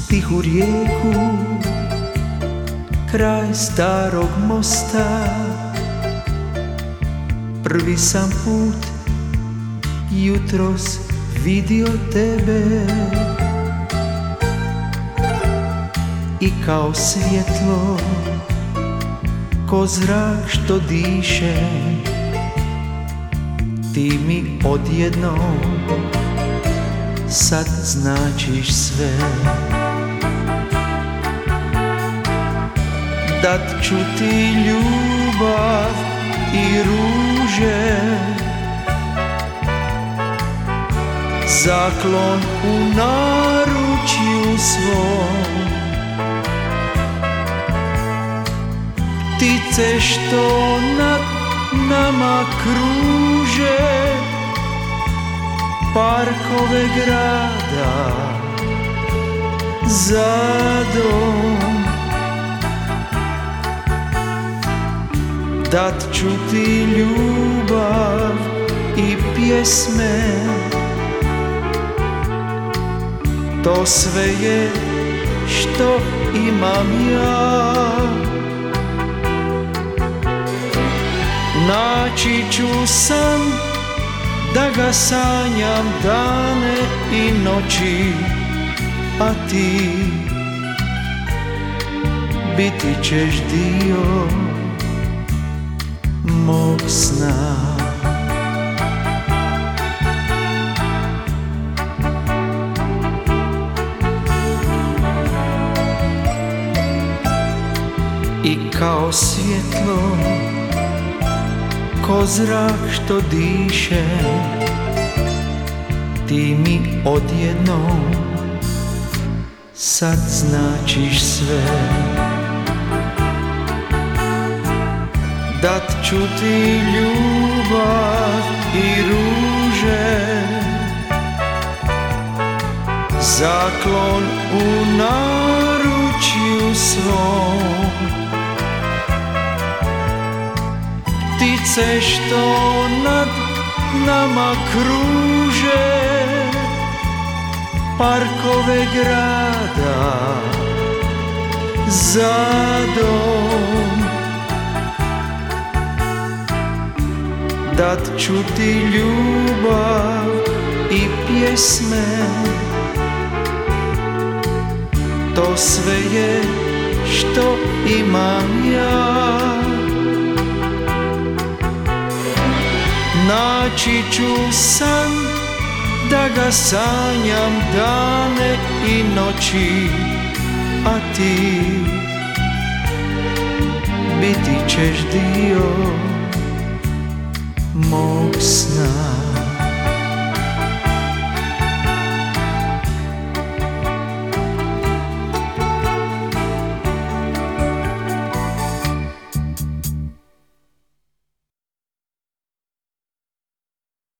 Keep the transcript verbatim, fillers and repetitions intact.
tihu rijeku kraj starog mosta. Prvi sam put jutros vidio tebe i kao svjetlo, ko zrak što diše, ti mi odjednom sad značiš sve. Dat ću ti ljubav i ruže, zaklon u naručju svom. Ptice što nad nama kruže, parkove grada za dom. Dat ću ti ljubav i pjesme, to sve je što imam ja. Naći ću san da ga sanjam dane i noći, a ti biti ćeš dio mog sna. I kao svjetlo, ko zrak što diše, ti mi odjednom sad značiš sve. Dat ću ti ljubav i ruže, zaklon u naručju svom. Ptice što nad nama kruže, parkove grada za dom. Dat ću ti ljubav i pjesme, to sve je što imam ja. Naći ću san da ga sanjam dane i noći, a ti biti ćeš dio mog sna.